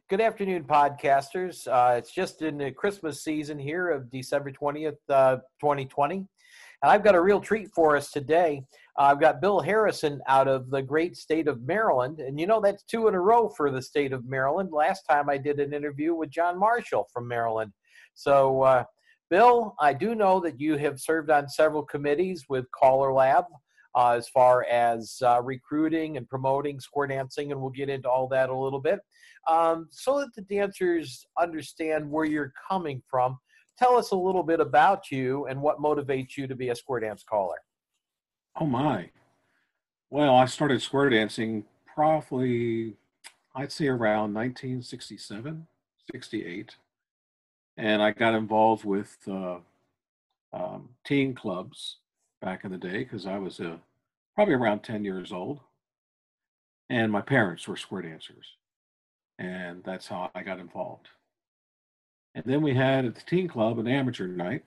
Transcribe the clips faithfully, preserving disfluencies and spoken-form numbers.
Good afternoon, podcasters. Uh, it's just in the Christmas season here of December twentieth, uh, twenty twenty. And I've got a real treat for us today. Uh, I've got Bill Harrison out of the great state of Maryland. And you know, that's two in a row for the state of Maryland. Last time I did an interview with John Marshall from Maryland. So, uh, Bill, I do know that you have served on several committees with Caller Lab uh, as far as uh, recruiting and promoting square dancing, and we'll get into all that a little bit. Um, so that the dancers understand where you're coming from, tell us a little bit about you and what motivates you to be a square dance caller. Oh my. Well, I started square dancing probably, I'd say around nineteen sixty-seven, sixty-eight. And I got involved with uh, um, teen clubs back in the day because I was uh, probably around ten years old. And my parents were square dancers. And that's how I got involved. And then we had at the teen club an amateur night.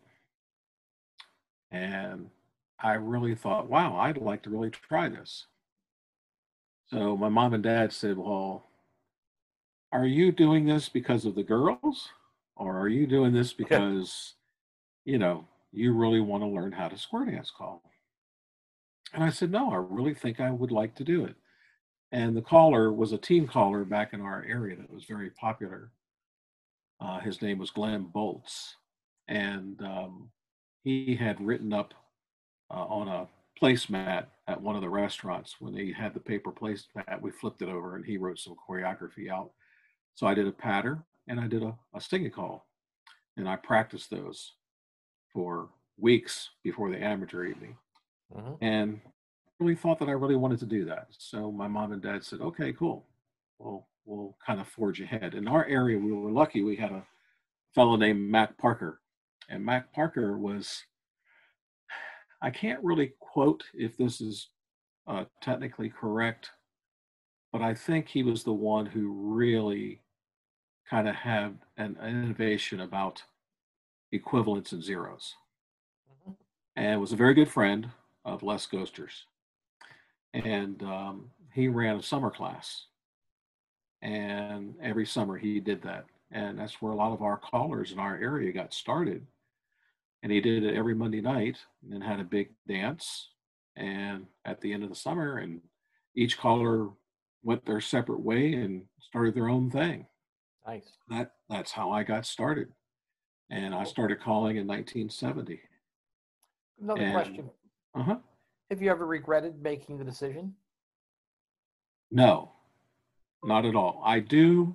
And I really thought, wow, I'd like to really try this. So my mom and dad said, well, are you doing this because of the girls? Or are you doing this because, you know, you really want to learn how to square dance call? And I said, no, I really think I would like to do it. And the caller was a teen caller back in our area that was very popular. Uh, his name was Glenn Bolts. And um, he had written up uh, on a placemat at one of the restaurants. When they had the paper placemat, we flipped it over and he wrote some choreography out. So I did a patter and I did a, a singing call. And I practiced those for weeks before the amateur evening. Mm-hmm. And really thought that I really wanted to do that. So my mom and dad said, okay, cool. Well, we'll kind of forge ahead. In our area, we were lucky. We had a fellow named Mac Parker. And Mac Parker was, I can't really quote if this is uh, technically correct, but I think he was the one who really kind of had an, an innovation about equivalents and zeros. Mm-hmm. And was a very good friend of Les Ghoster's. And um, he ran a summer class. And every summer he did that. And that's where a lot of our callers in our area got started. And he did it every Monday night and then had a big dance. And at the end of the summer, and each caller went their separate way and started their own thing. Nice. That that's how I got started. And I started calling in nineteen seventy. Another and, question. Uh-huh. Have you ever regretted making the decision? No, not at all. I do.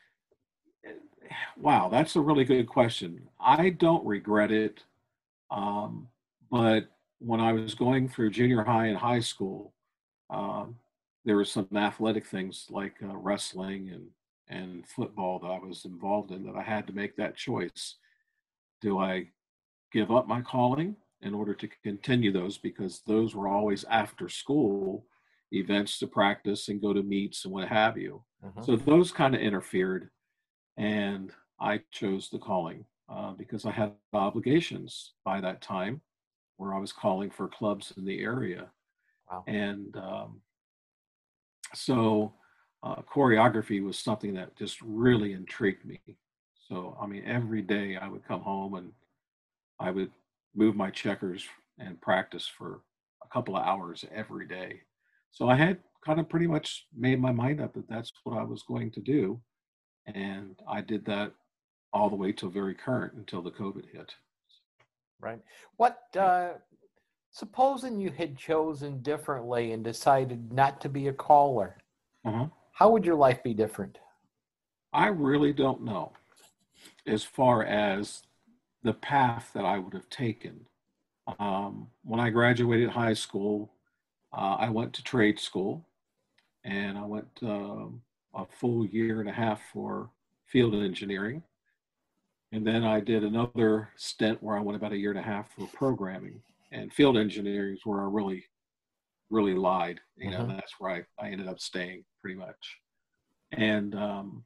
Wow, that's a really good question. I don't regret it. Um, but when I was going through junior high and high school, um, there were some athletic things like uh, wrestling and, and football that I was involved in that I had to make that choice. Do I give up my calling in order to continue those, because those were always after school events to practice and go to meets and what have you. Uh-huh. So those kind of interfered, and I chose the calling uh, because I had obligations by that time where I was calling for clubs in the area. Wow. And um, so uh, choreography was something that just really intrigued me. So, I mean, every day I would come home and I would move my checkers and practice for a couple of hours every day. So I had kind of pretty much made my mind up that that's what I was going to do. And I did that all the way till very current, until the COVID hit. Right. What, uh, supposing you had chosen differently and decided not to be a caller, uh-huh. how would your life be different? I really don't know. As far as the path that I would have taken. Um, when I graduated high school, uh, I went to trade school, and I went uh, a full year and a half for field engineering. And then I did another stint where I went about a year and a half for programming. And field engineering is where I really, really lied. You know, mm-hmm. That's where I, I ended up staying pretty much. And um,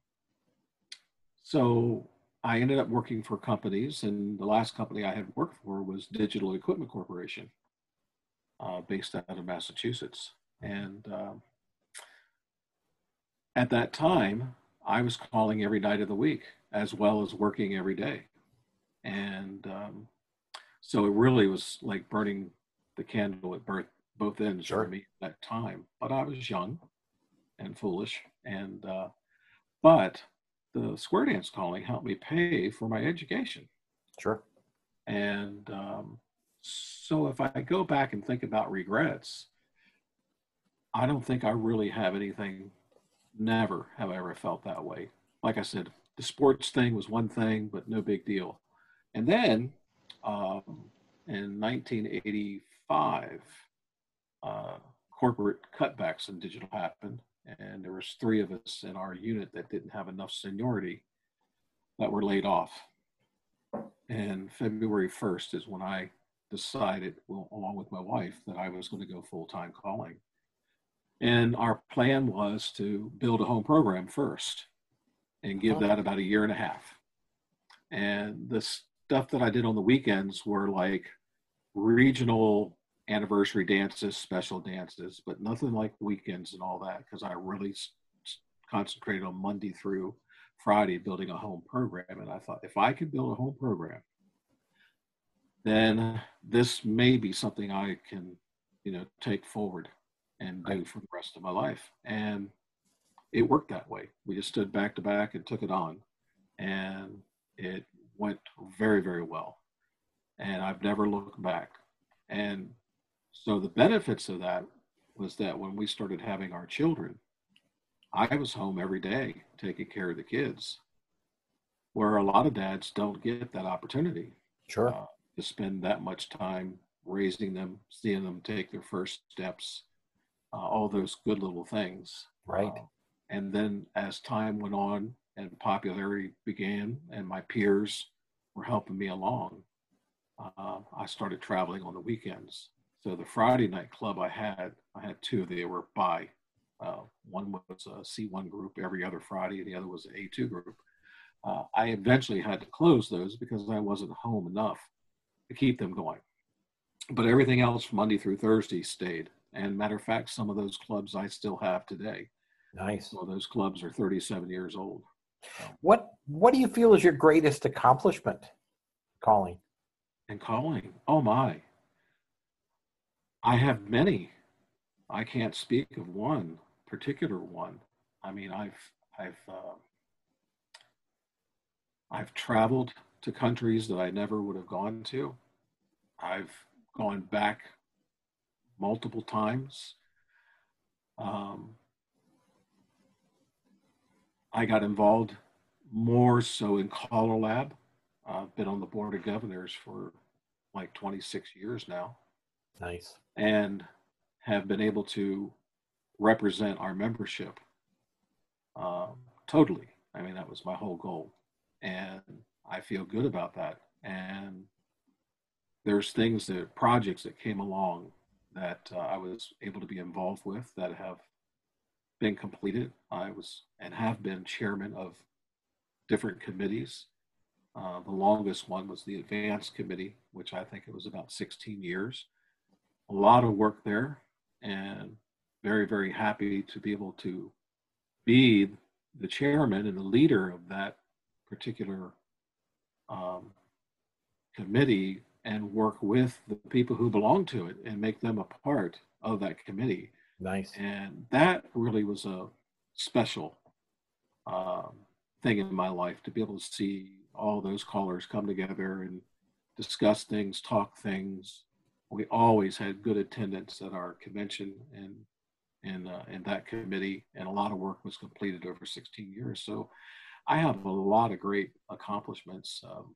so I ended up working for companies, and the last company I had worked for was Digital Equipment Corporation, uh, based out of Massachusetts. And uh, at that time, I was calling every night of the week as well as working every day. And um, so it really was like burning the candle at birth, both ends for Sure. me at that time. But I was young and foolish. And, uh, but the square dance calling helped me pay for my education. Sure. And um, so if I go back and think about regrets, I don't think I really have anything. Never have I ever felt that way. Like I said, the sports thing was one thing, but no big deal. And then um, in nineteen eighty-five, uh, corporate cutbacks in digital happened, and there was three of us in our unit that didn't have enough seniority that were laid off. And February first is when I decided, well, along with my wife, that I was going to go full-time calling. And our plan was to build a home program first and give Huh. that about a year and a half. And the stuff that I did on the weekends were like regional anniversary dances, special dances, but nothing like weekends and all that, because I really s- concentrated on Monday through Friday building a home program. And I thought, if I could build a home program, then this may be something I can, you know, take forward and Right. do for the rest of my life. And it worked that way. We just stood back to back and took it on. And it went very, very well. And I've never looked back. And so the benefits of that was that when we started having our children, I was home every day taking care of the kids, where a lot of dads don't get that opportunity Sure. uh, to spend that much time raising them, seeing them take their first steps, uh, all those good little things. Right. Uh, and then as time went on and popularity began, and my peers were helping me along, uh, I started traveling on the weekends. So the Friday night club I had, I had two. They were by. Uh, one was a C one group every other Friday, and the other was an A two group. Uh, I eventually had to close those because I wasn't home enough to keep them going. But everything else from Monday through Thursday stayed. And matter of fact, some of those clubs I still have today. Nice. So those clubs are thirty-seven years old. So, What What do you feel is your greatest accomplishment calling? and calling, oh my, I have many. I can't speak of one particular one. I mean, I've I've uh, I've traveled to countries that I never would have gone to. I've gone back multiple times. Um, I got involved more so in Caller Lab. I've been on the board of governors for like twenty-six years now, Nice. and have been able to represent our membership um, totally. I mean, that was my whole goal. And I feel good about that. And there's things that projects that came along that uh, I was able to be involved with that have been completed. I was and have been chairman of different committees. Uh, the longest one was the advanced committee, which I think it was about sixteen years. A lot of work there, and very, very happy to be able to be the chairman and the leader of that particular um, committee and work with the people who belong to it and make them a part of that committee. Nice. And that really was a special um, thing in my life to be able to see all those callers come together and discuss things, talk things. We always had good attendance at our convention and and uh, in that committee, and a lot of work was completed over sixteen years. So I have a lot of great accomplishments. Um,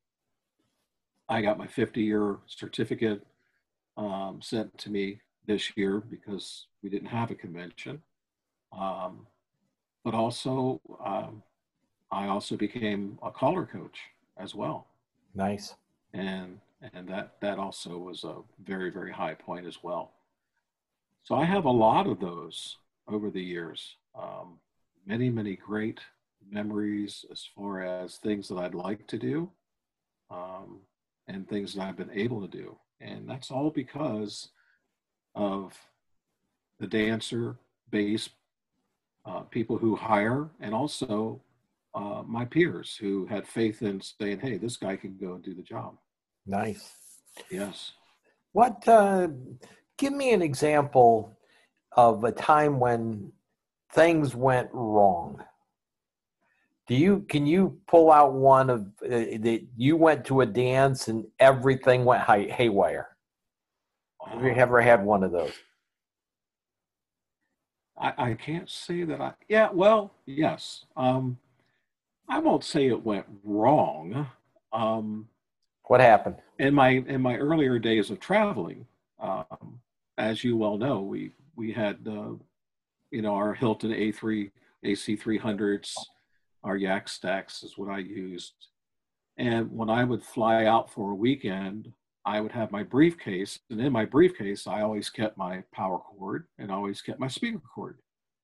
I got my fifty-year certificate um, sent to me this year because we didn't have a convention. Um, but also, um, I also became a caller coach as well, Nice. and and that that also was a very very high point as well. So I have a lot of those over the years. Um, many many great memories as far as things that I'd like to do, um, and things that I've been able to do, and that's all because of the dancer base, uh, people who hire, and also uh, my peers who had faith in saying, hey, this guy can go and do the job. Nice. Yes. What, uh, give me an example of a time when things went wrong. Do you, can you pull out one of uh, that you went to a dance and everything went hay- haywire? Have you Uh, ever had one of those? I, I can't say that I, yeah, well, yes. Um, I won't say it went wrong. Um, What happened? in my in my earlier days of traveling, um, as you well know, we we had uh, you know our Hilton A three A C three hundreds, our Yak Stacks is what I used. And when I would fly out for a weekend, I would have my briefcase, and in my briefcase, I always kept my power cord and I always kept my speaker cord.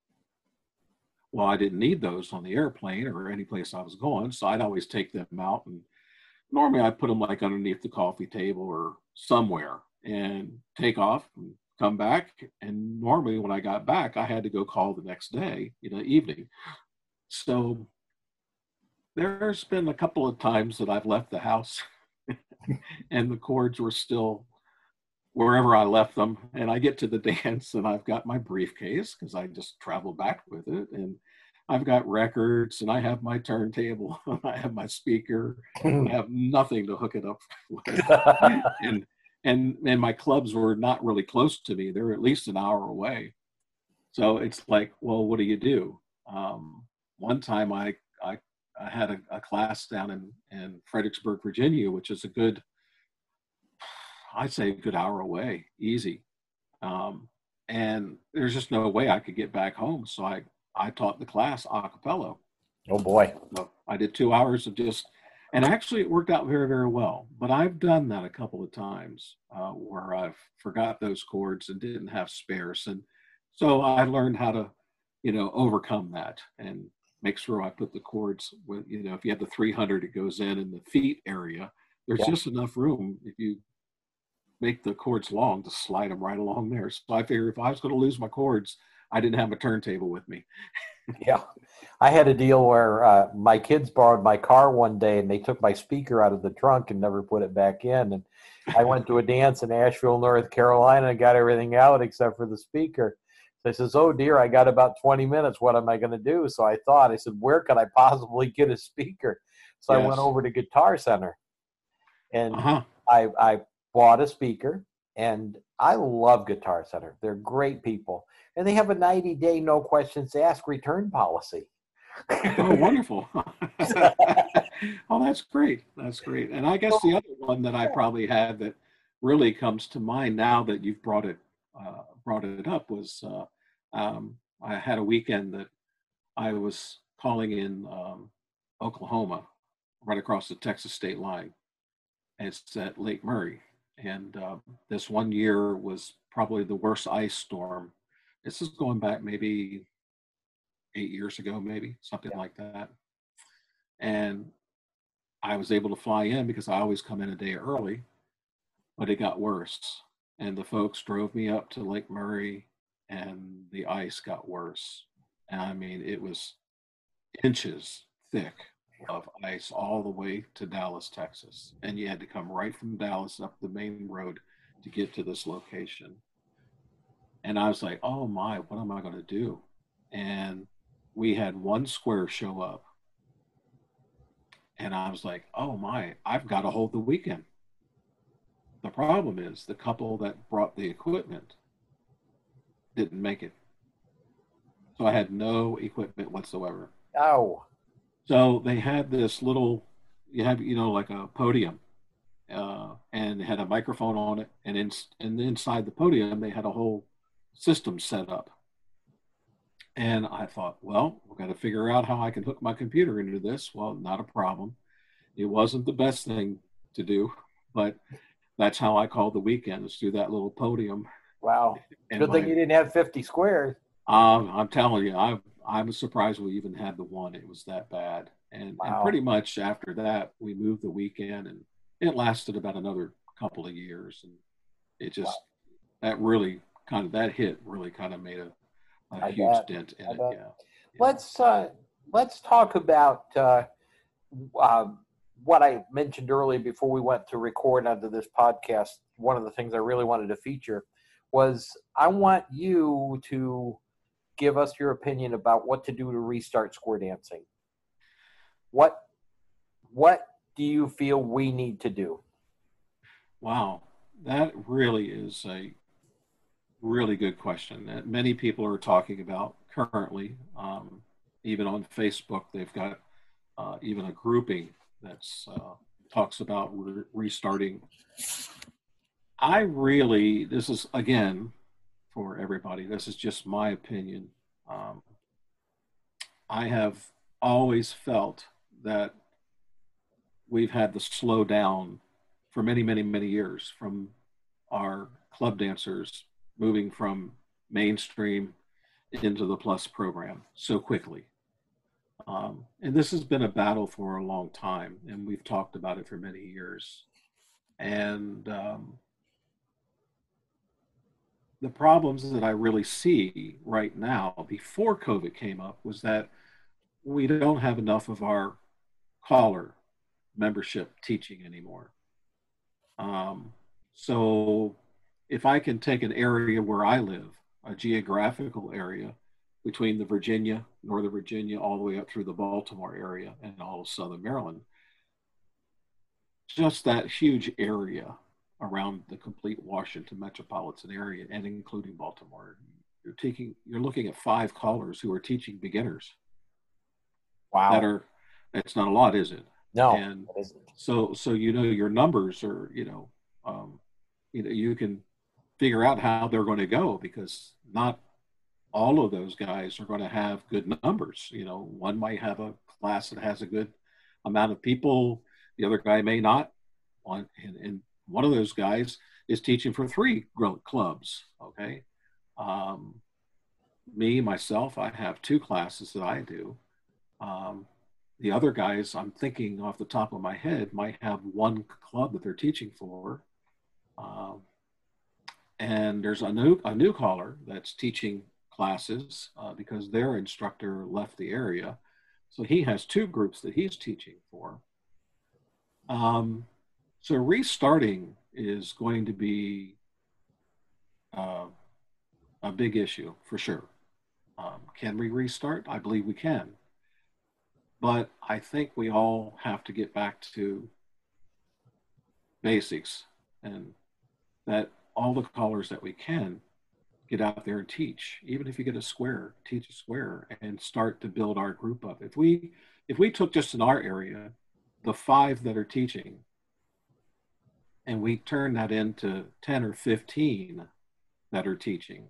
Well, I didn't need those on the airplane or any place I was going, so I'd always take them out, and normally I put them like underneath the coffee table or somewhere and take off and come back. And normally when I got back, I had to go call the next day, you know, evening. So there's been a couple of times that I've left the house and the cords were still wherever I left them. And I get to the dance and I've got my briefcase because I just travel back with it. And I've got records and I have my turntable and I have my speaker and I have nothing to hook it up with. and and and my clubs were not really close to me. They're at least an hour away. So it's like, well, what do you do? Um, one time I I, I had a, a class down in, in Fredericksburg, Virginia, which is a good, I'd say a good hour away, easy. Um, and there's just no way I could get back home. So I, I taught the class a cappella. Oh boy. So I did two hours of just, and actually it worked out very, very well. But I've done that a couple of times uh, where I've forgot those chords and didn't have spares. And so I learned how to, you know, overcome that and make sure I put the chords with, you know, if you have the three hundred, it goes in in the feet area. There's Yeah. just enough room if you make the chords long to slide them right along there. So I figured if I was going to lose my chords, I didn't have a turntable with me. Yeah. I had a deal where uh, my kids borrowed my car one day and they took my speaker out of the trunk and never put it back in. And I went to a dance in Asheville, North Carolina, and got everything out except for the speaker. So I says, oh dear, I got about twenty minutes. What am I going to do? So I thought, I said, where could I possibly get a speaker? So Yes. I went over to Guitar Center and Uh-huh. I, I bought a speaker, and I love Guitar Center. They're great people. And they have a ninety day no questions asked return policy. Oh, wonderful. Oh, that's great. That's great. And I guess the other one that I probably had that really comes to mind now that you've brought it uh, brought it up was uh, um, I had a weekend that I was calling in um, Oklahoma, right across the Texas state line. It's at Lake Murray. And uh, this one year was probably the worst ice storm. This is going back maybe eight years ago, maybe something Yeah. like that. And I was able to fly in because I always come in a day early, but it got worse. And the folks drove me up to Lake Murray and the ice got worse. And I mean, it was inches thick of ice all the way to Dallas, Texas. And you had to come right from Dallas up the main road to get to this location. And I was like, oh my, what am I going to do? And we had one square show up. And I was like, oh my, I've got to hold the weekend. The problem is the couple that brought the equipment didn't make it. So I had no equipment whatsoever. Oh, So they had this little, you have, you know, like a podium, uh, and it had a microphone on it. And, in, and inside the podium, they had a whole system set up. And I thought, well, we've got to figure out how I can hook my computer into this. Well, not a problem. It wasn't the best thing to do, but that's how I called the weekend, is through that little podium. wow. And Good thing my, you didn't have fifty squares. um, I'm telling you, I I was surprised we even had the one. It was that bad. And and Wow. pretty much after that, we moved the weekend, and it lasted about another couple of years. And it just, that really kind of, that hit really kind of made a, a I huge bet. dent in I it. bet. Yeah. Yeah. Let's uh, let's talk about uh, uh, what I mentioned earlier before we went to record onto this podcast. One of the things I really wanted to feature was I want you to give us your opinion about what to do to restart square dancing. What what do you feel we need to do? Wow, that really is a really good question that many people are talking about currently. Um, even on Facebook, they've got uh, even a grouping that's uh, talks about re- restarting. I really, this is again for everybody. This is just my opinion. Um, I have always felt that we've had to slow down for many, many, many years from our club dancers moving from mainstream into the plus program so quickly. Um, and this has been a battle for a long time, and we've talked about it for many years. And um, the problems that I really see right now before COVID came up was that we don't have enough of our caller membership teaching anymore. Um, so if I can take an area where I live, a geographical area between the Virginia, Northern Virginia, all the way up through the Baltimore area and all of Southern Maryland, just that huge area around the complete Washington metropolitan area and including Baltimore, you're taking, you're looking at five callers who are teaching beginners that Wow. are, it's not a lot, is it? No, And it isn't. so, so, you know, your numbers are, you know, um, you know, you can figure out how they're going to go because not all of those guys are going to have good numbers. You know, one might have a class that has a good amount of people. The other guy may not. One, and, and one of those guys is teaching for three clubs. Okay. Um, me, myself, I have two classes that I do. Um, the other guys, I'm thinking off the top of my head, might have one club that they're teaching for. Um, and there's a new a new caller that's teaching classes uh, because their instructor left the area, so he has two groups that he's teaching for. Um, so restarting is going to be uh, a big issue for sure. Um, can we restart? I believe we can, but I think we all have to get back to basics and that all the callers that we can get out there and teach. Even if you get a square, teach a square and start to build our group up. If we if we took just in our area the five that are teaching and we turn that into ten or fifteen that are teaching.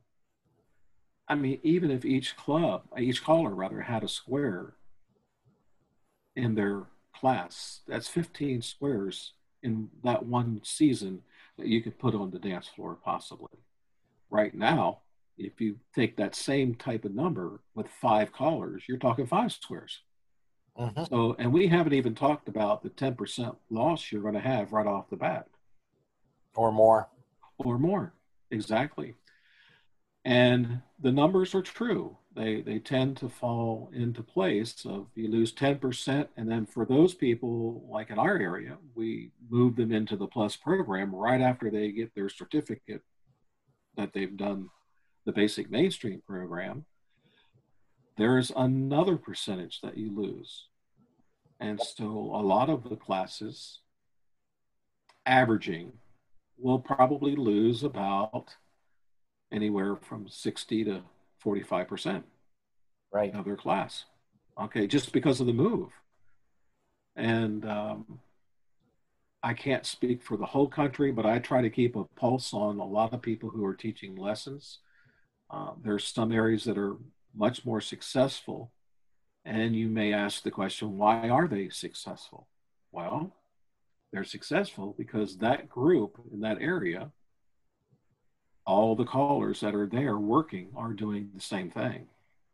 I mean, even if each club, each caller rather, had a square in their class, that's fifteen squares in that one season that you could put on the dance floor possibly. Right now, if you take that same type of number with five callers, you're talking five squares. Mm-hmm. So, and we haven't even talked about the ten percent loss you're going to have right off the bat. Or more. Or more. Exactly. And the numbers are true. They, they tend to fall into place of you lose ten percent. And then for those people, like in our area, we move them into the plus program right after they get their certificate that they've done the basic mainstream program. There's another percentage that you lose. And so a lot of the classes averaging will probably lose about anywhere from sixty to forty-five percent Right. of their class. Okay, just because of the move. And um, I can't speak for the whole country, but I try to keep a pulse on a lot of people who are teaching lessons. Uh, there's some areas that are much more successful. And you may ask the question, why are they successful? Well, they're successful because that group in that area, all the callers that are there working are doing the same thing.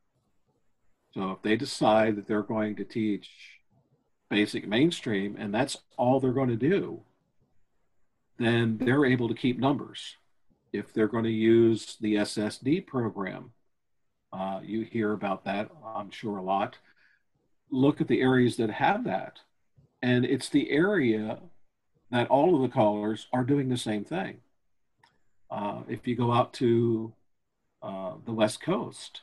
So if they decide that they're going to teach basic mainstream and that's all they're going to do, then they're able to keep numbers. If they're going to use the S S D program, uh, you hear about that, I'm sure, a lot. look at the areas that have that. And it's the area that all of the callers are doing the same thing. Uh, if you go out to uh, the West Coast,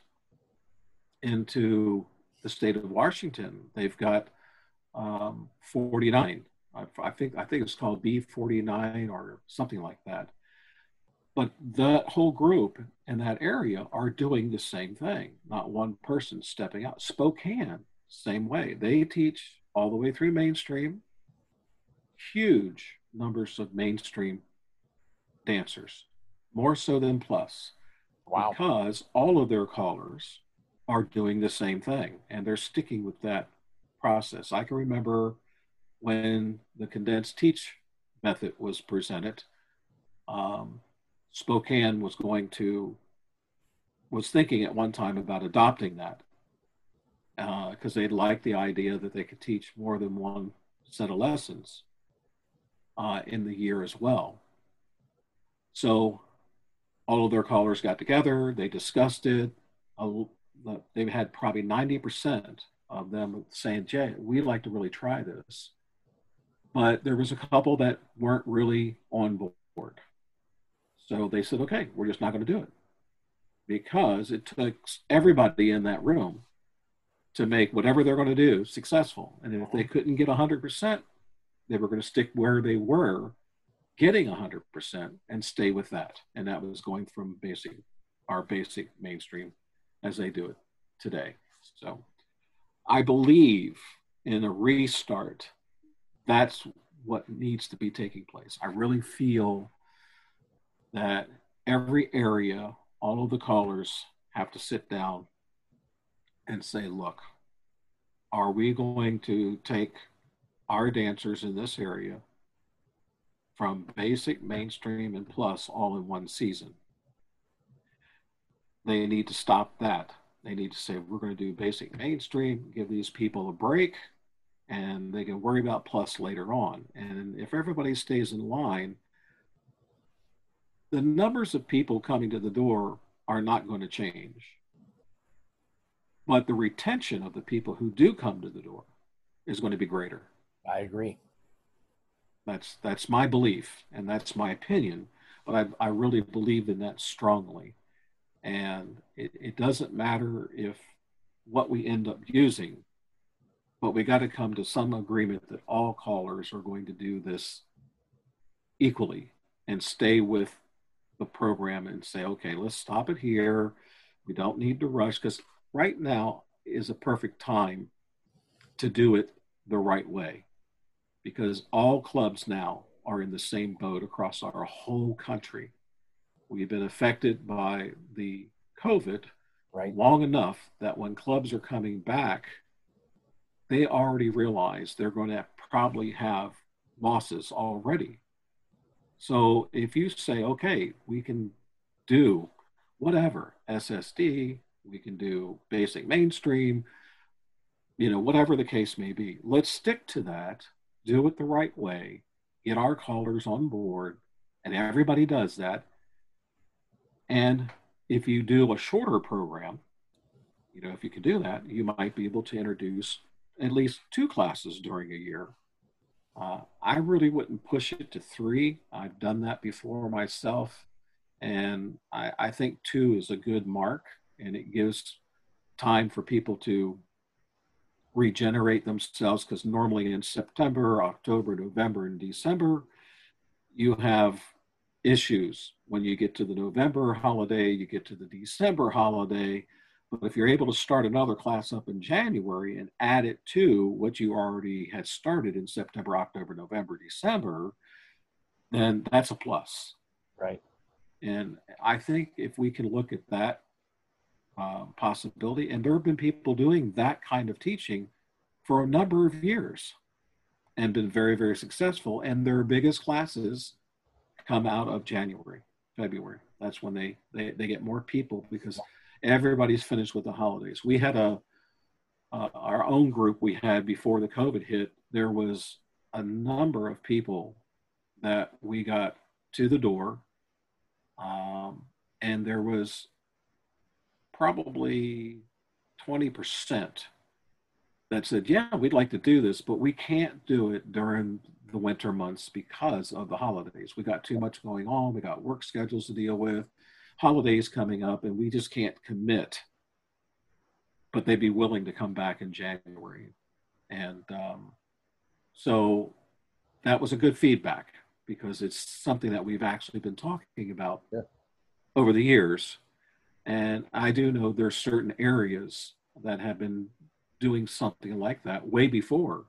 into the state of Washington, they've got um, forty-nine. I, I think I think it's called B forty-nine or something like that. But that whole group in that area are doing the same thing. Not one person stepping out. Spokane, same way. They teach all the way through mainstream. Huge numbers of mainstream dancers, more so than plus, Wow. because all of their callers are doing the same thing and they're sticking with that process. I can remember when the condensed teach method was presented, um, Spokane was going to, was thinking at one time about adopting that because uh, they liked the idea that they could teach more than one set of lessons uh, in the year as well. So all of their callers got together, they discussed it. Uh, they've had probably ninety percent of them saying, Jay, we'd like to really try this. But there was a couple that weren't really on board. So they said, okay, we're just not going to do it. Because it took everybody in that room to make whatever they're going to do successful. And if they couldn't get one hundred percent, they were going to stick where they were getting one hundred percent and stay with that. And that was going from basic, our basic mainstream as they do it today. So I believe in a restart. That's what needs to be taking place. I really feel that every area, all of the callers have to sit down and say, look, are we going to take our dancers in this area from basic, mainstream, and plus all in one season? They need to stop that. They need to say, we're going to do basic, mainstream, give these people a break, and they can worry about plus later on. And if everybody stays in line, the numbers of people coming to the door are not going to change. But the retention of the people who do come to the door is going to be greater. I agree. That's that's my belief, and that's my opinion, but I, I really believe in that strongly. And it, it doesn't matter if what we end up using, but we got to come to some agreement that all callers are going to do this equally and stay with the program and say, okay, let's stop it here. We don't need to rush, because right now is a perfect time to do it the right way, because all clubs now are in the same boat across our whole country. We've been affected by the COVID right. long enough that when clubs are coming back, they already realize they're going to probably have losses already. So if you say, okay, we can do whatever, S S D, we can do basic mainstream, you know, whatever the case may be, let's stick to that, do it the right way, get our callers on board, and everybody does that. And if you do a shorter program, you know, if you can do that, you might be able to introduce at least two classes during a year. Uh, I really wouldn't push it to three. I've done that before myself. And I, I think two is a good mark, and it gives time for people to regenerate themselves, because normally in September, October, November, and December, you have issues. When you get to the November holiday, you get to the December holiday. But if you're able to start another class up in January and add it to what you already had started in September, October, November, December, then that's a plus. Right. And I think if we can look at that uh, possibility, and there have been people doing that kind of teaching for a number of years and been very, very successful. And their biggest classes come out of January, February. That's when they, they, they get more people, because everybody's finished with the holidays. We had a, uh, our own group we had before the COVID hit. There was a number of people that we got to the door. Um, and there was probably twenty percent that said, yeah, we'd like to do this, but we can't do it during the winter months because of the holidays. We got too much going on. We got work schedules to deal with, holidays coming up, and we just can't commit. But they'd be willing to come back in January. And um, so that was a good feedback because it's something that we've actually been talking about Yeah. over the years. And I do know there's certain areas that have been doing something like that way before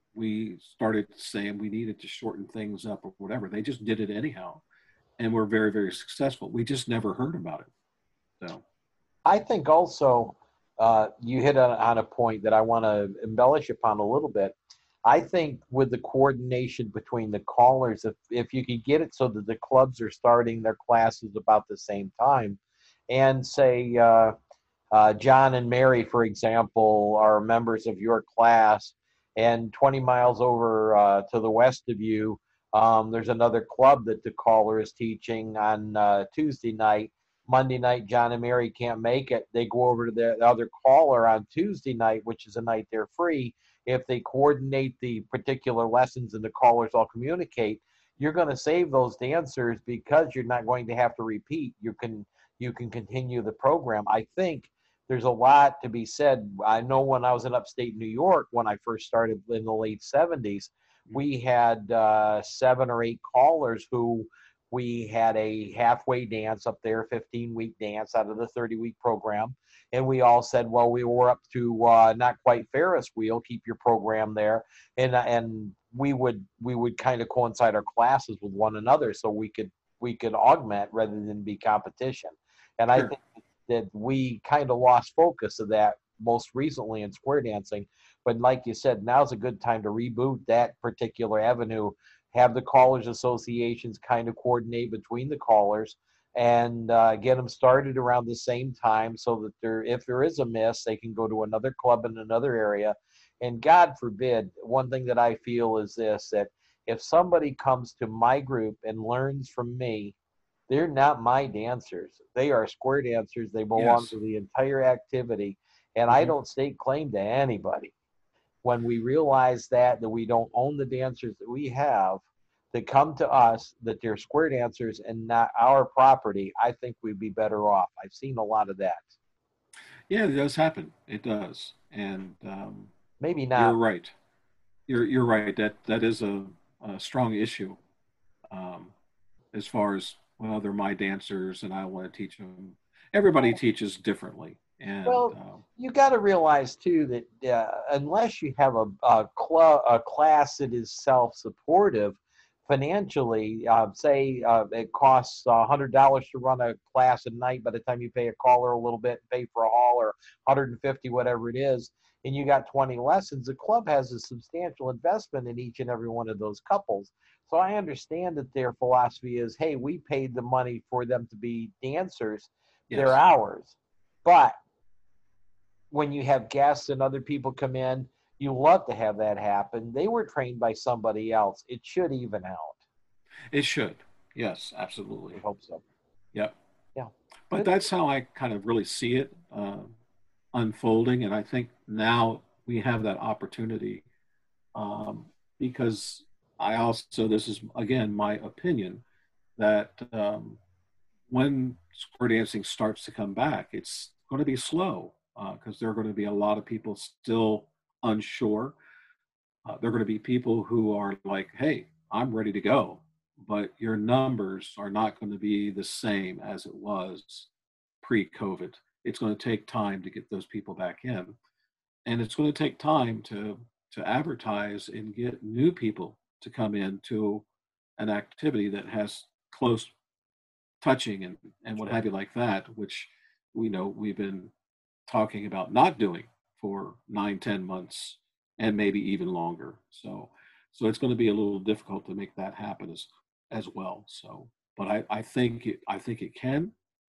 we started saying we needed to shorten things up or whatever. They just did it anyhow. And we're very, very successful. We just never heard about it. So I think also uh, you hit on, on a point that I want to embellish upon a little bit. I think with the coordination between the callers, if, if you could get it so that the clubs are starting their classes about the same time, and say uh, uh, John and Mary, for example, are members of your class, and twenty miles over uh, to the west of you, um, there's another club that the caller is teaching on uh, Tuesday night. Monday night, John and Mary can't make it. They go over to the other caller on Tuesday night, which is a night they're free. If they coordinate the particular lessons and the callers all communicate, you're going to save those dancers because you're not going to have to repeat. You can you can continue the program. I think there's a lot to be said. I know when I was in upstate New York, when I first started in the late seventies, we had uh, seven or eight callers who we had a halfway dance up there, fifteen week dance out of the thirty week program. And we all said, well, we were up to uh, not quite Ferris wheel, keep your program there. And, and we would, we would kind of coincide our classes with one another so we could, we could augment rather than be competition. And I sure. think that we kind of lost focus of that most recently in square dancing. But like you said, now's a good time to reboot that particular avenue, have the callers associations kind of coordinate between the callers and uh, get them started around the same time so that there, if there is a miss, they can go to another club in another area. And God forbid, one thing that I feel is this, that if somebody comes to my group and learns from me, they're not my dancers. They are square dancers. They belong Yes. to the entire activity. And I Mm-hmm. don't stake claim to anybody. When we realize that, that we don't own the dancers that we have, that come to us, that they're square dancers and not our property, I think we'd be better off. I've seen a lot of that. Yeah, it does happen. It does. And um, Maybe you're not. right. You're you're right. That that is a, a strong issue. Um, as far as, well, they're my dancers and I want to teach them. Everybody teaches differently, and Well, um, you got to realize too that uh, unless you have a a, cl- a class that is self-supportive financially, uh, say uh, it costs a hundred dollars to run a class a night. By the time you pay a caller a little bit, pay for a hall or one hundred fifty, whatever it is, and you got twenty lessons, the club has a substantial investment in each and every one of those couples. So I understand that their philosophy is, hey, we paid the money for them to be dancers, they're yes, ours. But when you have guests and other people come in, you love to have that happen. They were trained by somebody else. It should even out. it should. Yes, We absolutely. hope so. Yep. Yeah. But Good. that's how I kind of really see it uh, unfolding, and I think now we have that opportunity um, because I also, this is again my opinion, that um, when square dancing starts to come back, it's going to be slow because uh, there are going to be a lot of people still unsure. Uh, there are going to be people who are like, hey, I'm ready to go. But your numbers are not going to be the same as it was pre COVID. It's going to take time to get those people back in. And it's going to take time to, to advertise and get new people to come into an activity that has close touching and, and what Sure. have you like that, which we know we've been talking about not doing for nine, ten months and maybe even longer. So so it's going to be a little difficult to make that happen as as well. So but I, I think it, I think it can.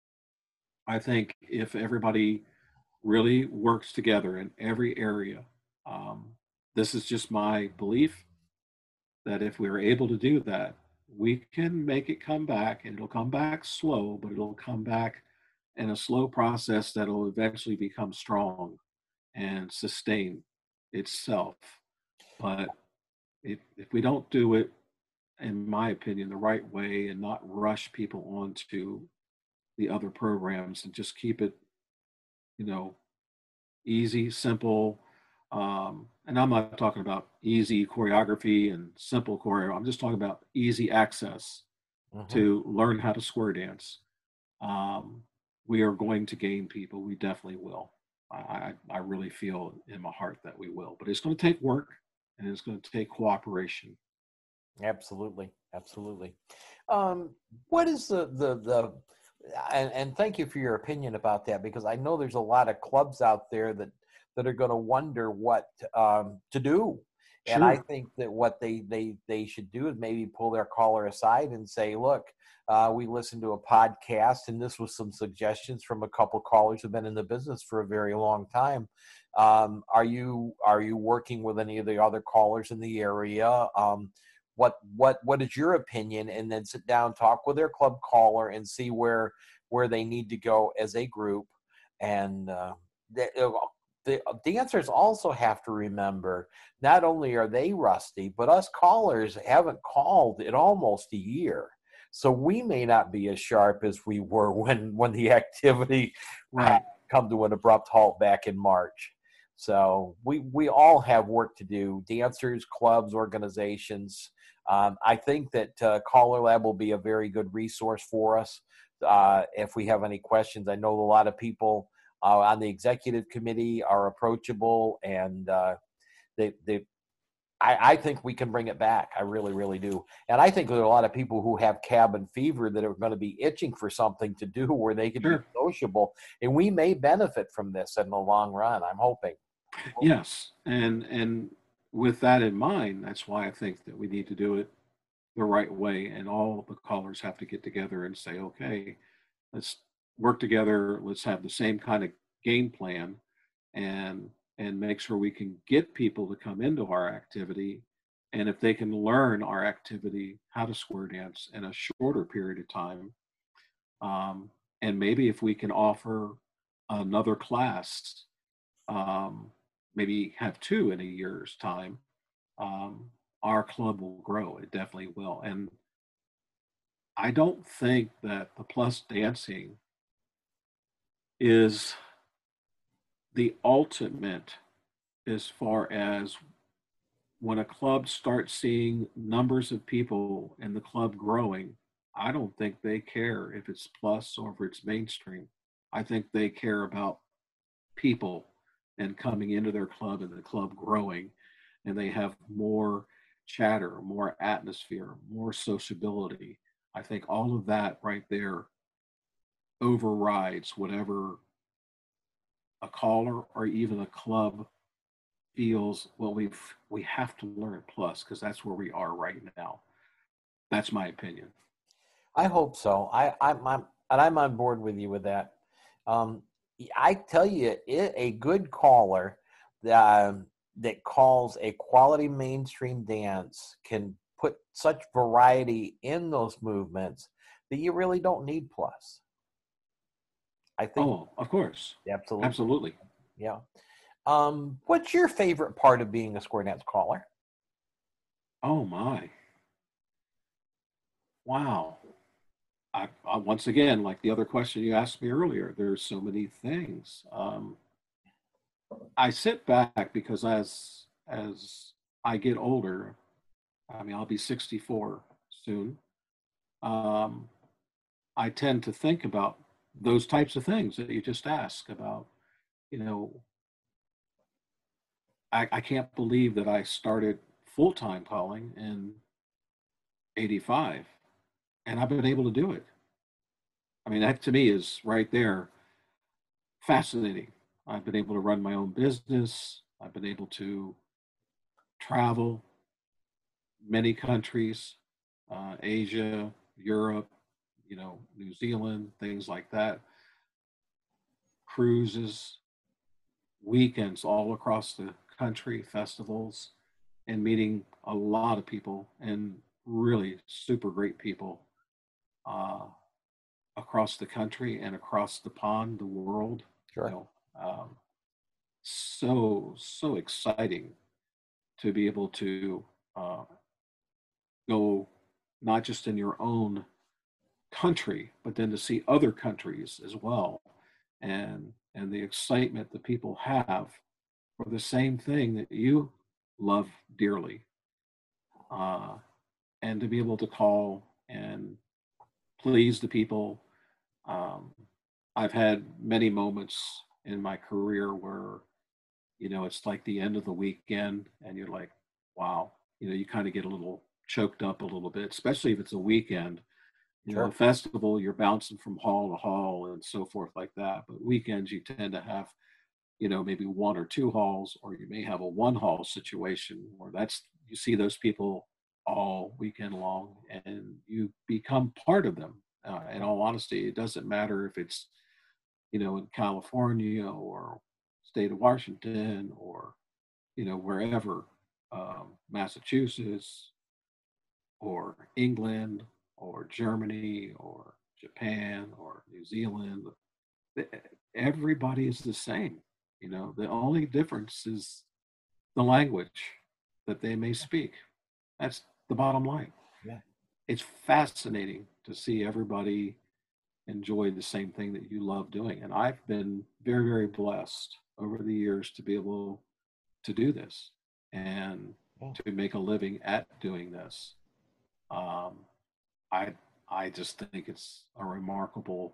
I think if everybody really works together in every area, um, this is just my belief that if we are able to do that, we can make it come back and it'll come back slow, but it'll come back in a slow process that'll eventually become strong and sustain itself. But if, if we don't do it, in my opinion, the right way and not rush people onto the other programs and just keep it, you know, easy, simple. Um, and I'm not talking about easy choreography and simple choreo. I'm just talking about easy access Hmm. to learn how to square dance. Um, we are going to gain people. We definitely will. I, I, I really feel in my heart that we will. But it's going to take work and it's going to take cooperation. Absolutely, absolutely. Um, what is the the the and, and thank you for your opinion about that, because I know there's a lot of clubs out there that that are going to wonder what um, to do, and I Sure. think that what they they they should do is maybe pull their caller aside and say, look. Uh, we listened to a podcast, and this was some suggestions from a couple callers who've been in the business for a very long time. Um, are you are you working with any of the other callers in the area? Um, what what what is your opinion, and then sit down, talk with their club caller, and see where where they need to go as a group. And uh, the, the dancers also have to remember, not only are they rusty, but us callers haven't called in almost a year, so we may not be as sharp as we were when when the activity Right. come to an abrupt halt back in March. So we we all have work to do, dancers, clubs, organizations. Um, I think that uh, Caller Lab will be a very good resource for us uh, if we have any questions. I know a lot of people uh, on the executive committee are approachable, and uh, they they. I, I think we can bring it back. I really, really do. And I think there are a lot of people who have cabin fever that are going to be itching for something to do where they could be Sure. sociable. And we may benefit from this in the long run. I'm hoping. Yes. And and with that in mind, that's why I think that we need to do it the right way. And all the callers have to get together and say, okay, let's work together. Let's have the same kind of game plan and and make sure we can get people to come into our activity. And if they can learn our activity, how to square dance in a shorter period of time, um, and maybe if we can offer another class, um, maybe have two in a year's time, um, our club will grow. It definitely will. And I don't think that the plus dancing is the ultimate as far as when a club starts seeing numbers of people in the club growing. I don't think they care if it's plus or if it's mainstream. I think they care about people and coming into their club and the club growing, and they have more chatter, more atmosphere, more sociability. I think all of that right there overrides whatever a caller or even a club feels. Well, we've we have to learn plus because that's where we are right now. That's my opinion. I hope so. I, I'm, I'm, and I'm on board with you with that. Um, I tell you, it, a good caller that, um, that calls a quality mainstream dance can put such variety in those movements that you really don't need plus. I think Oh, of course. absolutely, Absolutely. yeah. Um, what's your favorite part of being a square dance caller? Oh my. Wow. I, I once again, like the other question you asked me earlier, there's so many things. Um, I sit back because as as I get older, I mean, I'll be sixty-four soon. Um, I tend to think about those types of things that you just asked about. You know, I, I can't believe that I started full time calling in eighty-five, and I've been able to do it. I mean, that to me is right there fascinating. I've been able to run my own business. I've been able to travel many countries, uh, Asia, Europe, you know, New Zealand, things like that, cruises, weekends all across the country, festivals, and meeting a lot of people and really super great people uh, across the country and across the pond, the world, you Sure. know. Um, so, so exciting to be able to uh, go not just in your own country, but then to see other countries as well, and and the excitement that people have for the same thing that you love dearly, uh, and to be able to call and please the people. Um, I've had many moments in my career where, you know, it's like the end of the weekend and you're like, wow, you know, you kind of get a little choked up a little bit, especially if it's a weekend. You know, a Sure. festival, you're bouncing from hall to hall and so forth like that. But weekends, you tend to have, you know, maybe one or two halls, or you may have a one hall situation where that's, you see those people all weekend long and you become part of them. Uh, in all honesty, it doesn't matter if it's, you know, in California or state of Washington or, you know, wherever, um, Massachusetts or England or Germany or Japan or New Zealand. Everybody is the same. You know, the only difference is the language that they may speak. That's the bottom line. Yeah. It's fascinating to see everybody enjoy the same thing that you love doing. And I've been very, very blessed over the years to be able to do this and Yeah. to make a living at doing this. Um, I I just think it's a remarkable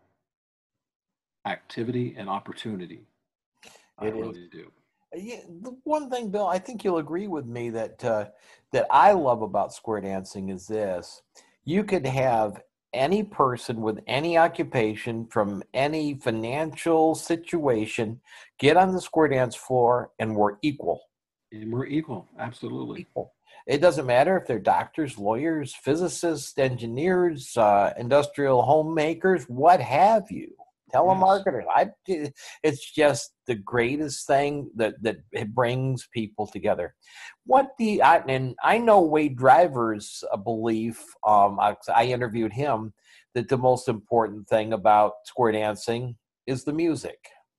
activity and opportunity. I It is. really do. Yeah, the one thing, Bill, I think you'll agree with me that uh, that I love about square dancing is this: you could have any person with any occupation from any financial situation get on the square dance floor, and we're equal. And we're equal, absolutely. Equal. It doesn't matter if they're doctors, lawyers, physicists, engineers, uh, industrial homemakers, what have you. Yes. Telemarketers. I, it's just the greatest thing that that it brings people together. What the I, and I know Wade Driver's uh, belief. Um, I, I interviewed him that the most important thing about square dancing is the music.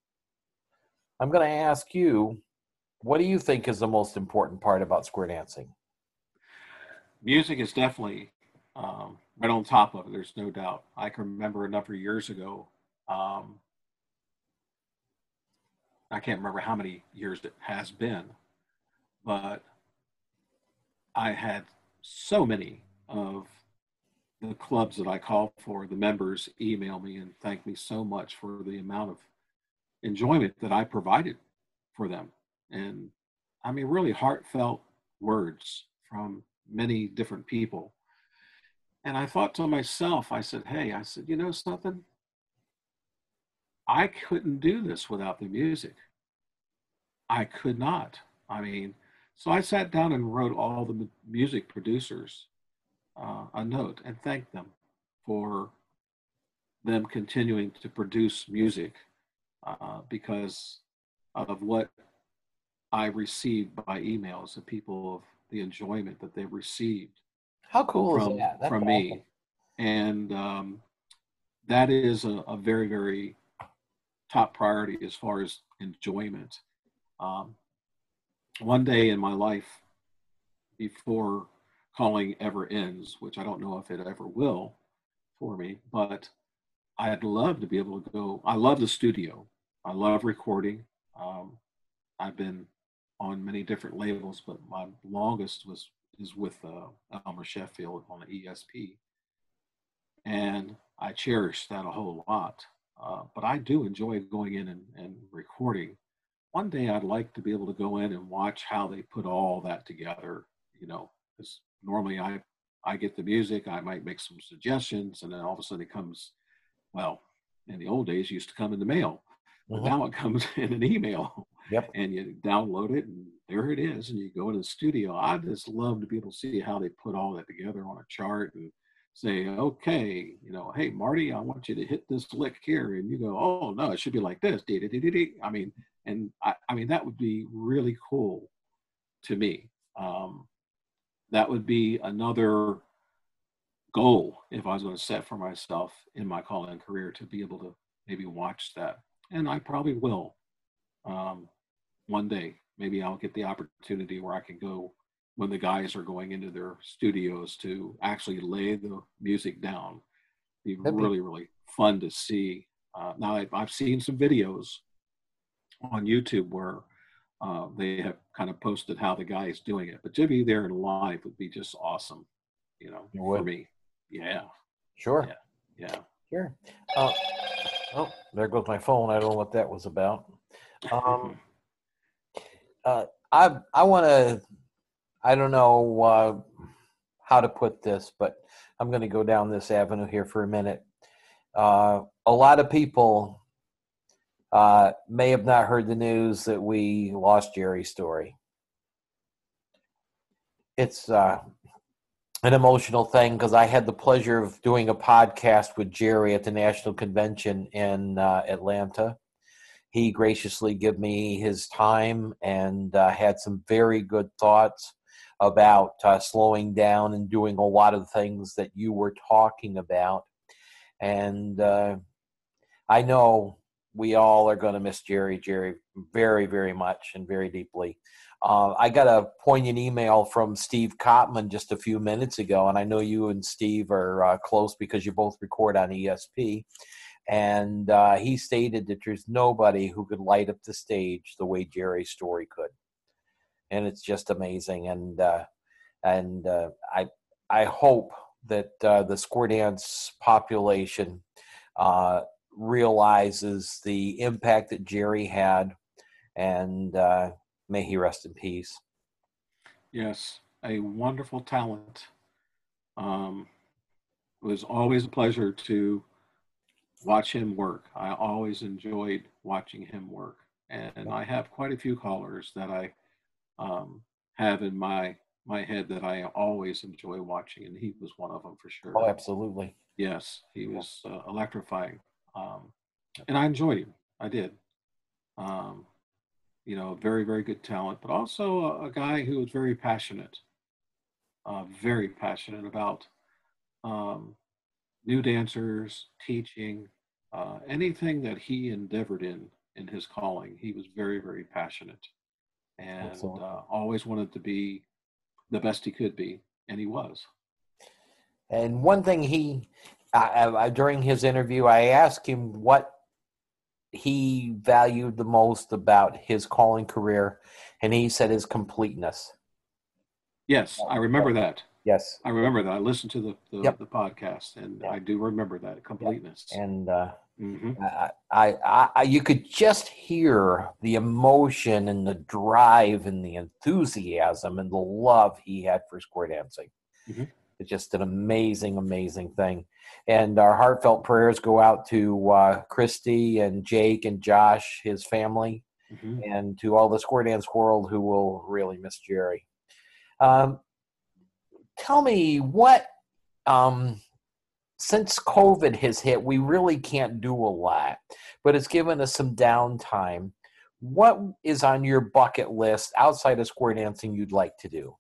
I'm going to ask you, what do you think is the most important part about square dancing? Music is definitely um, right on top of it. There's no doubt. I can remember a number of years ago. Um, I can't remember how many years it has been, but I had so many of the clubs that I call for, the members email me and thank me so much for the amount of enjoyment that I provided for them. And I mean, really heartfelt words from many different people. And I thought to myself, I said, hey, I said, you know something? I couldn't do this without the music. I could not. I mean, so I sat down and wrote all the music producers uh, a note and thanked them for them continuing to produce music uh, because of what I received by emails of people of the enjoyment that they received How cool is from that? That's from awesome. me, and um, that is a, a very very top priority as far as enjoyment. Um, One day in my life, before calling ever ends, which I don't know if it ever will for me, but I'd love to be able to go. I love the studio. I love recording. Um, I've been on many different labels, but my longest was is with uh, Elmer Sheffield on the E S P, and I cherish that a whole lot. Uh, but I do enjoy going in and, and recording. One day I'd like to be able to go in and watch how they put all that together. You know, because normally I I get the music, I might make some suggestions, and then all of a sudden it comes. Well, in the old days, it used to come in the mail, but Hmm. now it comes in an email, Yep. and you download it, and there it is, and you go into the studio. I just love to be able to see how they put all that together on a chart and say, okay, you know, hey Marty, I want you to hit this lick here, and you go, oh no, it should be like this. I mean, and I, I mean that would be really cool to me. Um, that would be another goal if I was going to set for myself in my call-in career to be able to maybe watch that, and I probably will. Um, one day, maybe I'll get the opportunity where I can go when the guys are going into their studios to actually lay the music down. Be That'd be really, really fun to see. Uh, now, I've, I've seen some videos on YouTube where uh, they have kind of posted how the guy is doing it, but to be there in live would be just awesome, you know, you for would. me. Yeah, Sure. yeah, yeah. Sure. Uh, oh, there goes my phone. I don't know what that was about. Um, uh, I I want to. I don't know uh, how to put this, but I'm going to go down this avenue here for a minute. Uh, a lot of people uh, may have not heard the news that we lost Jerry Story. It's uh, an emotional thing because I had the pleasure of doing a podcast with Jerry at the National Convention in uh, Atlanta. He graciously gave me his time and uh, had some very good thoughts about uh, slowing down and doing a lot of things that you were talking about. And uh, I know we all are going to miss Jerry, Jerry, very, very much and very deeply. Uh, I got a poignant email from Steve Kottman just a few minutes ago, and I know you and Steve are uh, close because you both record on E S P. And uh, he stated that there's nobody who could light up the stage the way Jerry Story could, and it's just amazing. And uh, and uh, I I hope that uh, the square dance population uh, realizes the impact that Jerry had, and uh, may he rest in peace. Yes, a wonderful talent. Um, it was always a pleasure to watch him work. I always enjoyed watching him work. And I have quite a few callers that I um, have in my my head that I always enjoy watching, and he was one of them for Oh, sure. absolutely. Yes, he was uh, electrifying, um, and I enjoyed him. I did. Um, you know, very very good talent, but also a, a guy who was very passionate, uh, very passionate about um, new dancers, teaching, uh, anything that he endeavored in in his calling. He was very very passionate, and Absolutely. uh, always wanted to be the best he could be, and he was. And one thing he, I, I, during his interview, I asked him what he valued the most about his calling career, and he said his completeness. Yes, I remember that. Yes. I remember that. I listened to the the, Yep. the podcast, and Yep. I do remember that Yep. completeness. And uh, Mm-hmm. I, I, I, you could just hear the emotion and the drive and the enthusiasm and the love he had for square dancing. Mm-hmm. It's just an amazing, amazing thing. And our heartfelt prayers go out to uh, Christy and Jake and Josh, his family, Mm-hmm. and to all the square dance world who will really miss Jerry. Um, tell me what, um, since COVID has hit, we really can't do a lot, but it's given us some downtime. What is on your bucket list outside of square dancing you'd like to do?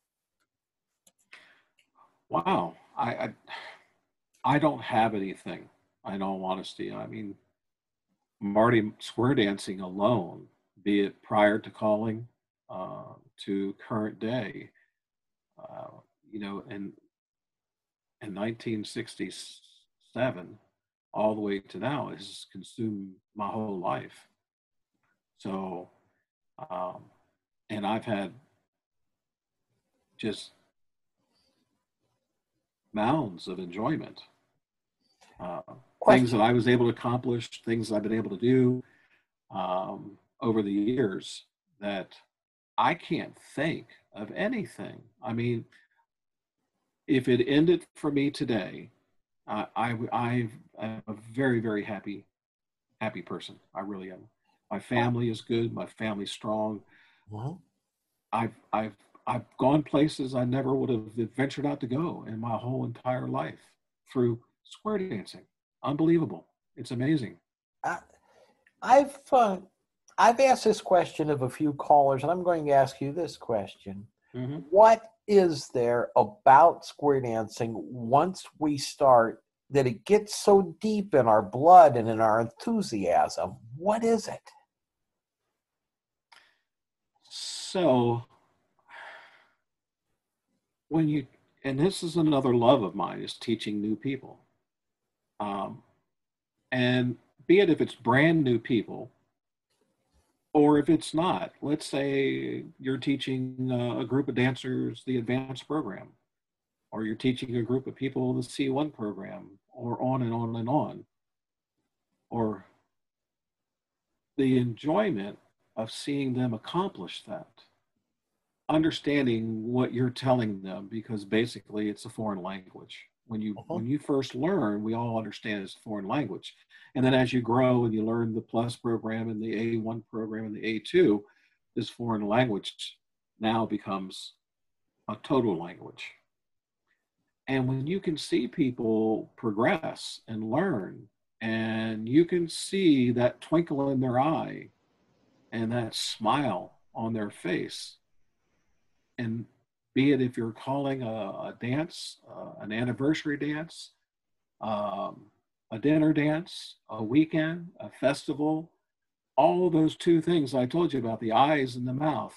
Wow, I, I I don't have anything. In all honesty, I mean, Marty square dancing alone, be it prior to calling uh, to current day, uh, you know, and in nineteen sixty-seven all the way to now has consumed my whole life. So, um, and I've had just mounds of enjoyment. Uh, things that I was able to accomplish, things I've been able to do um, over the years that I can't think of anything. I mean, if it ended for me today, uh, I, I, I'm a very, very happy, happy person. I really am. My family is good. My family's strong. Mm-hmm. I've, I've, I've gone places I never would have ventured out to go in my whole entire life through square dancing. Unbelievable. It's amazing. I, I've uh, I've asked this question of a few callers, and I'm going to ask you this question. Mm-hmm. What is there about square dancing once we start that it gets so deep in our blood and in our enthusiasm? What is it? So when you, and this is another love of mine, is teaching new people. Um, and be it if it's brand new people or if it's not. Let's say you're teaching uh, a group of dancers the advanced program, or you're teaching a group of people the C one program, or on and on and on. Or the enjoyment of seeing them accomplish that, understanding what you're telling them, because basically it's a foreign language. When you Uh-huh. when you first learn, we all understand it's a foreign language, and then as you grow and you learn the plus program and the A one program and the A two, this foreign language now becomes a total language. And when you can see people progress and learn, and you can see that twinkle in their eye and that smile on their face, and be it if you're calling a, a dance, uh, an anniversary dance, um, a dinner dance, a weekend, a festival, all those two things I told you about, the eyes and the mouth,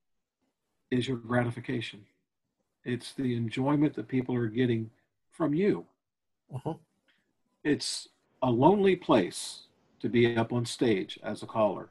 is your gratification. It's the enjoyment that people are getting from you. Uh-huh. It's a lonely place to be up on stage as a caller,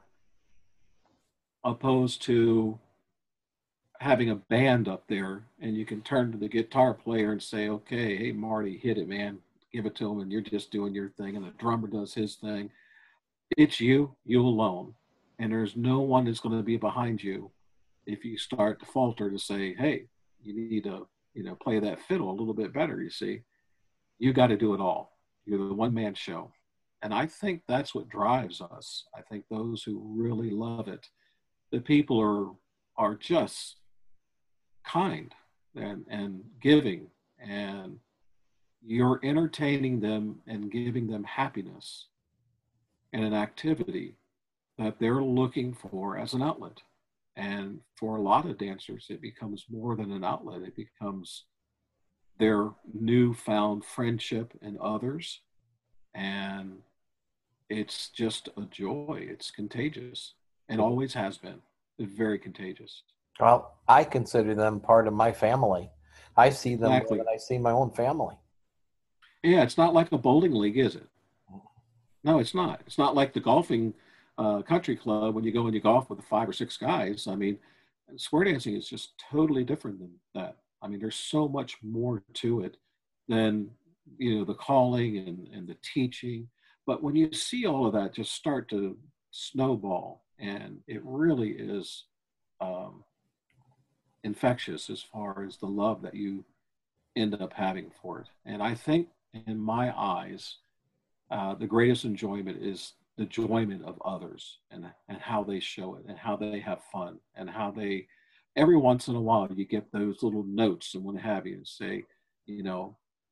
opposed to having a band up there and you can turn to the guitar player and say, okay, hey, Marty, hit it, man. Give it to him, and you're just doing your thing, and the drummer does his thing. It's you, you alone. And there's no one that's going to be behind you if you start to falter to say, hey, you need to, you know, play that fiddle a little bit better, you see. You got to do it all. You're the one-man show. And I think that's what drives us. I think those who really love it, the people are are just kind and, and giving, and you're entertaining them and giving them happiness and an activity that they're looking for as an outlet. And for a lot of dancers, it becomes more than an outlet. It becomes their newfound friendship in others. And it's just a joy. It's contagious and always has been. It's very contagious. Well, I consider them part of my family. I see them more Exactly. than I see my own family. Yeah, it's not like a bowling league, is it? No, it's not. It's not like the golfing uh, country club when you go and you golf with five or six guys. I mean, square dancing is just totally different than that. I mean, there's so much more to it than, you know, the calling and, and the teaching. But when you see all of that just start to snowball, and it really is um, infectious as far as the love that you end up having for it. And I think, in my eyes, uh, the greatest enjoyment is the enjoyment of others, and and how they show it and how they have fun and how they, every once in a while you get those little notes and what have you, and say, you know,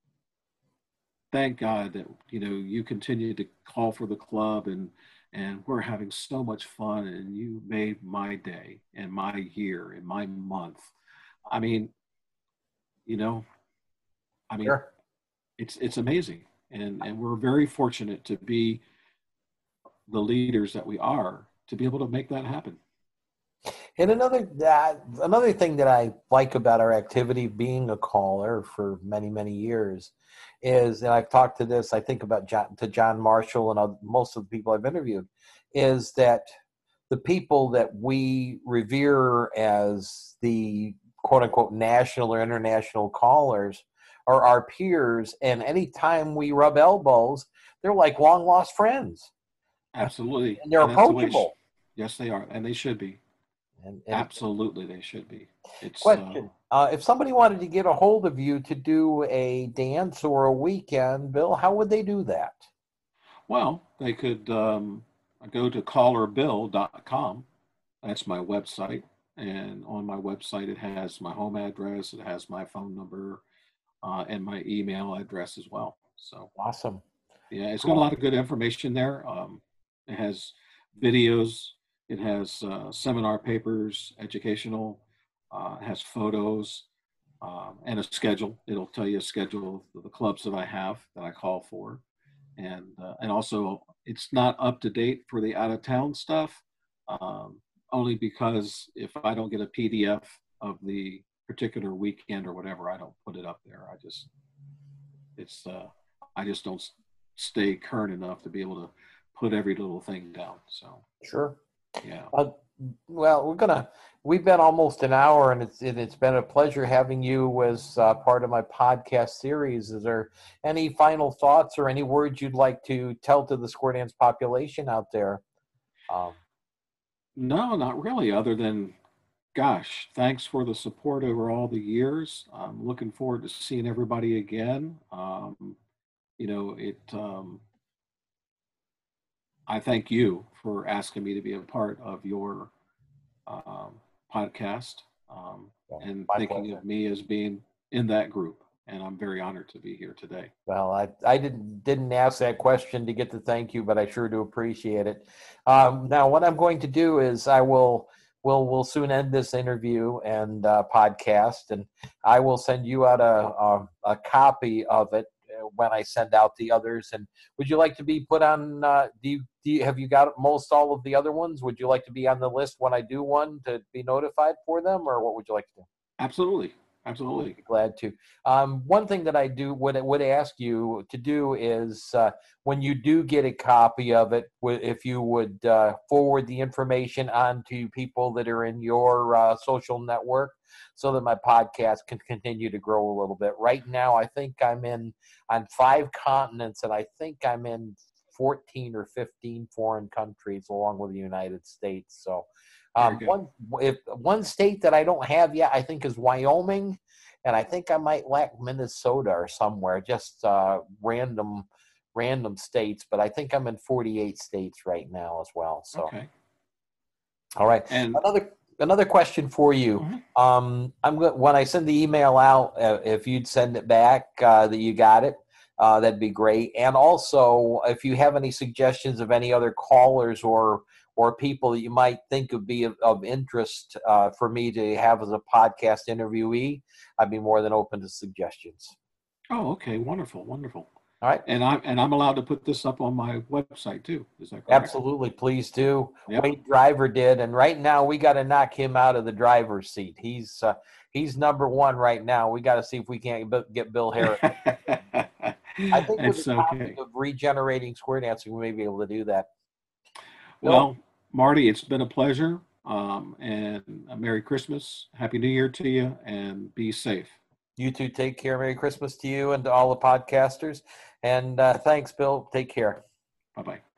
thank God that, you know, you continue to call for the club, and and we're having so much fun, and you made my day and my year and my month. I mean, you know, I mean, Sure. it's it's amazing, and and we're very fortunate to be the leaders that we are to be able to make that happen. And another that another thing that I like about our activity, being a caller for many many years, is, and I've talked to this, I think about John, to John Marshall and uh, most of the people I've interviewed, is that the people that we revere as the quote unquote national or international callers are our peers, and anytime we rub elbows, they're like long lost friends, Absolutely. and they're And that's the way it sh- approachable. yes, they are, and they should be. And, and Absolutely, they should be. It's uh, question: uh, if somebody wanted to get a hold of you to do a dance or a weekend, Bill, how would they do that? well, they could um, go to caller bill dot com. That's my website, and on my website it has my home address, it has my phone number, uh, and my email address as well. So Awesome. yeah, it's got a Cool. lot of good information there. Um, it has videos, it has uh, seminar papers, educational, uh, it has photos, um, and a schedule. It'll tell you a schedule of the clubs that I have that I call for, and uh, and also it's not up to date for the out of town stuff. Um, only because if I don't get a P D F of the particular weekend or whatever, I don't put it up there. I just, it's, uh, I just don't stay current enough to be able to put every little thing down. So, Sure. yeah. Uh, well, we're gonna. We've been almost an hour, and it's and it's been a pleasure having you as uh, part of my podcast series. Is there any final thoughts or any words you'd like to tell to the square dance population out there? Um, No, not really, other than, gosh, thanks for the support over all the years. I'm looking forward to seeing everybody again. Um, you know, it, um, I thank you for asking me to be a part of your um, podcast um, well, and my thinking pleasure. of me as being in that group. And I'm very honored to be here today. Well, I, I didn't didn't ask that question to get to thank you, but I sure do appreciate it. Um, now, what I'm going to do is I will will will soon end this interview and uh, podcast, and I will send you out a, a a copy of it uh, when I send out the others. And would you like to be put on? Uh, do you, do you have you got most all of the other ones? Would you like to be on the list when I do one to be notified for them, or what would you like to do? Absolutely. I'd Absolutely. be glad to. Um, one thing that I do would would ask you to do is uh, when you do get a copy of it, wi- if you would uh, forward the information on to people that are in your uh, social network, so that my podcast can continue to grow a little bit. Right now, I think I'm in on five continents, and I think I'm in fourteen or fifteen foreign countries, along with the United States. So. Very Um, good. one if one state that I don't have yet, I think, is Wyoming, and I think I might lack Minnesota or somewhere, just uh, random random states. But I think I'm in forty-eight states right now as well. So, Okay. all right, And another another question for you. mhm. Um, I'm go- when I send the email out, uh, if you'd send it back uh, that you got it. Uh, that'd be great. And also, if you have any suggestions of any other callers or or people that you might think would be of, of interest uh, for me to have as a podcast interviewee, I'd be more than open to suggestions. Oh, okay. Wonderful. Wonderful. All right. And I'm and I'm allowed to put this up on my website too. Is that correct? Absolutely. Please do. Yep. Wade Driver did. And right now, we got to knock him out of the driver's seat. He's uh, he's number one right now. We got to see if we can't get Bill Harris. I think with It's the topic okay. of regenerating square dancing, we may be able to do that. Bill, Well, Marty, it's been a pleasure. Um, and a Merry Christmas, Happy New Year to you, and be safe. you two take care. Merry Christmas to you and to all the podcasters. And uh, thanks, Bill. Take care. Bye bye.